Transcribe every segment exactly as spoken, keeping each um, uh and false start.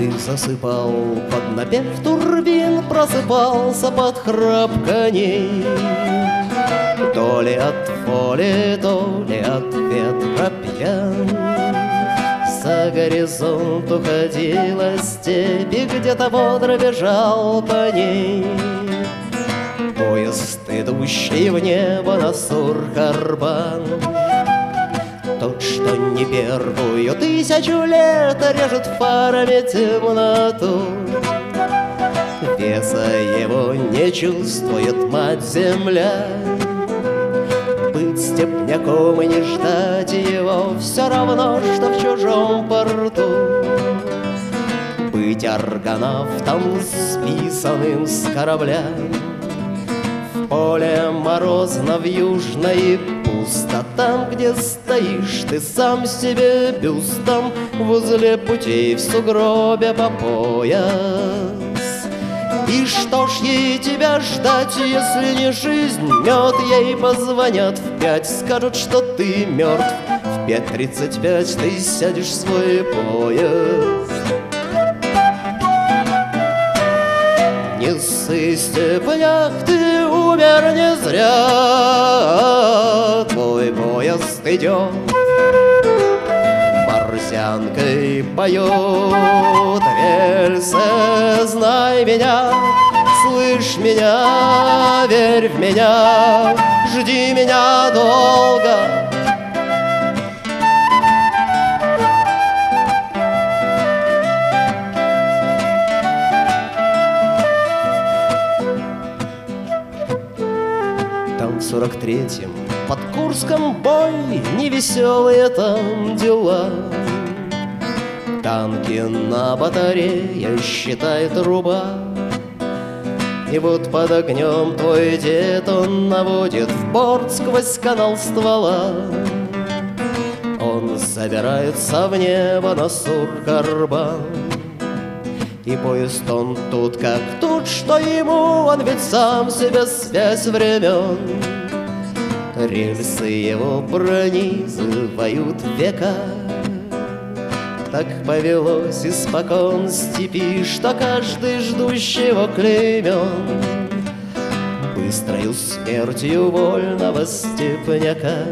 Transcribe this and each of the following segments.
Ты засыпал под напев турбин, просыпался под храп коней. То ли от воли, то ли от ветра пьян, за горизонт уходила степь, и где-то бодро бежал по ней поезд, идущий в небо на Сурхарбан. Тот, что не первую тысячу лет режет фарами темноту, веса его не чувствует мать-земля. Быть степняком и не ждать его все равно, что в чужом порту. Быть аргонавтом, списанным с корабля. В поле морозно, в южной пусто, там, где стоишь ты сам себе бюстом, возле путей в сугробе по пояс. И что ж ей тебя ждать, если не жизнь? Мед ей позвонят в пять, скажут, что ты мертв. В пять тридцать пять ты сядешь в свой поезд. Не ссы, степняк, ты умер не зря. Твой поезд идет, борзянкой поет рельсы. Знай меня, слышь меня, верь в меня, жди меня долго. Там в сорок третьем под Курском бой, невеселые там дела. Танки на батарее, считай, труба. И вот под огнем твой дед, он наводит в борт сквозь канал ствола. Он собирается в небо на Сурхарбан. И поезд он тут как тут, что ему, он ведь сам себе связь времен. Рельсы его пронизывают века. Так повелось испокон степи, что каждый ждущего клеймен быстрою смертью вольного степняка.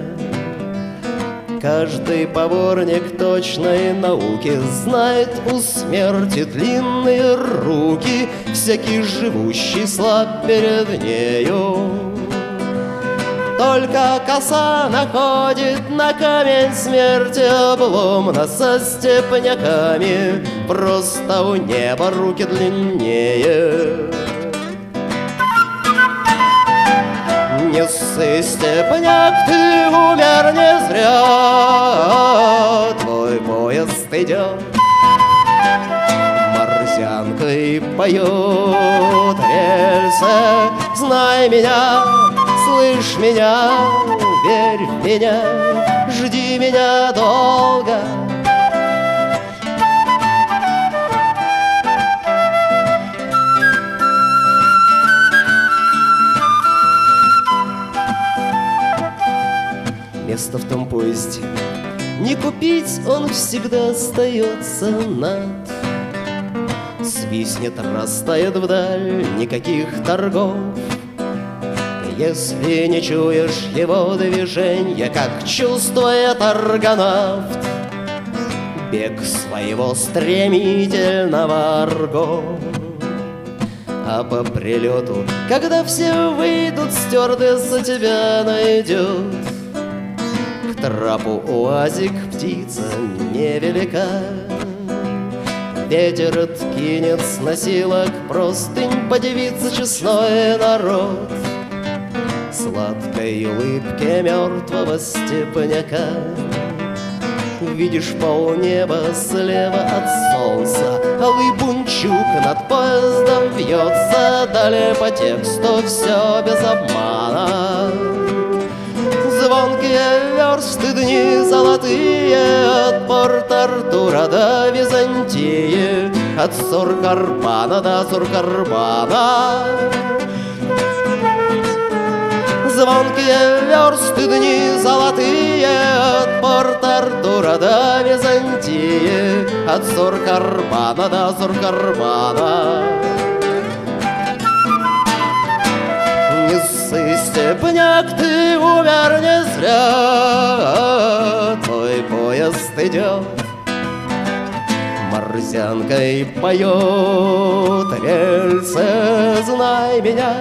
Каждый поборник точной науки знает, у смерти длинные руки, всякий живущий слаб перед нею. Только коса находит на камень смерти обломно со степняками, просто у неба руки длиннее. Не ссы, степняк, ты умер не зря. Твой поезд идет, борзянкой поет рельсы. Знай меня, слышь меня, верь в меня, жди меня долго. Место в том поезде не купить, он всегда остается над. Свистнет, растает вдаль, никаких торгов. Если не чуешь его движения, как чувствует аргонавт бег своего стремительного арго. А по прилету, когда все выйдут, стюардесса тебя найдет. К трапу уазик птица невелика. Ветер откинет с носилок простынь, подивится честной народ сладкой улыбке мертвого степняка. Видишь полнеба слева от солнца, алый бунчук над поездом вьется. Далее по тексту все без обмана. Звонкие версты, дни золотые, от Порт-Артура до Византии, от Сурхарбана до Сурхарбана. Звонкие версты дни золотые от Порт-Артура до Византии, от Суркарбана до Суркарбана. Не ссы, степняк, ты умер не зря, твой поезд идет, морзянкой поет, рельсы, знай меня,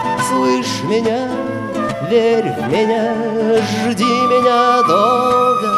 слышь меня, верь в меня, жди меня долго.